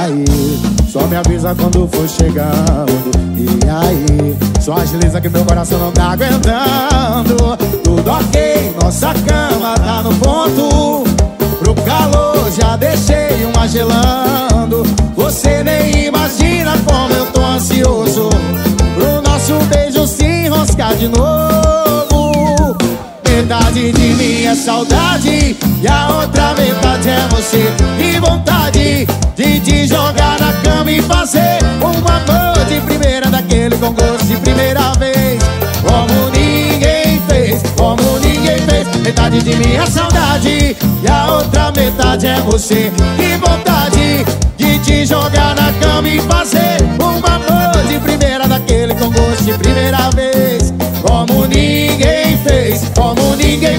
aí, só me avisa quando for chegando. E aí, só agiliza que meu coração não tá aguentando. Tudo ok, nossa cama tá no ponto. Pro calor já deixei uma gelando. Você nem imagina como eu tô ansioso pro nosso beijo se enroscar de novo. Metade de mim é saudade e a outra metade é você. E vontade de te jogar na cama e fazer um amor de primeira, daquele com gosto de primeira vez, como ninguém fez, como ninguém fez. Metade de mim é saudade e a outra metade é você. E vontade de te jogar na cama e fazer um amor de primeira, daquele com gosto de primeira vez, como ninguém fez, como ninguém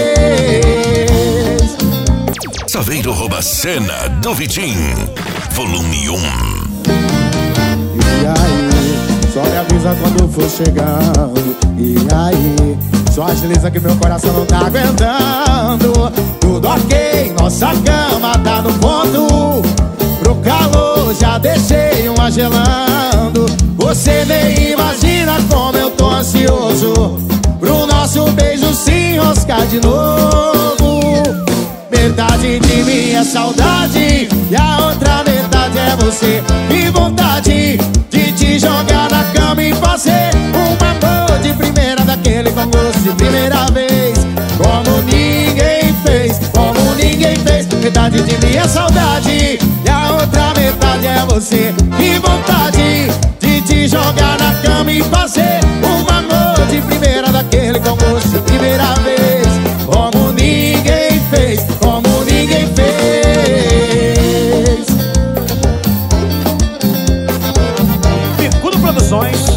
fez. Saveiro rouba cena do Vitinho, volume 1. E aí, só me avisa quando for chegando. E aí, só agiliza que meu coração não tá aguentando. Tudo ok, nossa cama tá no ponto. Pro calor já deixei uma gelando. Você nem imagina como eu tô ansioso pro nosso beijo se enroscar de novo. Metade de mim é saudade e a outra metade é você. E vontade de te jogar na cama e fazer um amor de primeira, daquele com gosto de primeira vez, como ninguém fez, como ninguém fez. Metade de mim é saudade e a outra metade é você. E vontade de te jogar na cama e fazer um amor de primeira, daquele com gosto de primeira vez, como ninguém fez, como ninguém fez. Picudo Produções.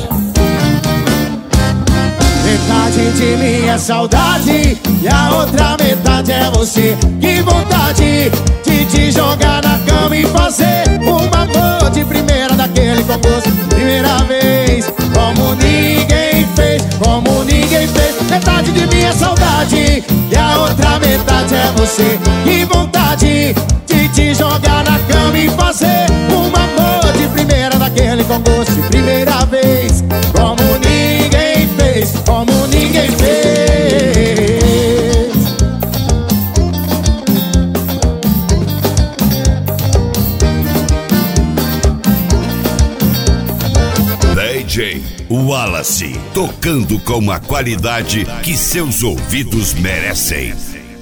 Metade de mim é saudade e a outra metade é você. Que vontade de te jogar na cama e fazer um amor de primeira, daquele com gosto de primeira vez, como ninguém fez, como ninguém fez. Metade de mim é saudade e a outra metade é você. Que vontade de te jogar na cama e fazer um amor de primeira, daquele com gosto de primeira vez, como ninguém fez, como ninguém fez. DJ Wallace, tocando com a qualidade que seus ouvidos merecem.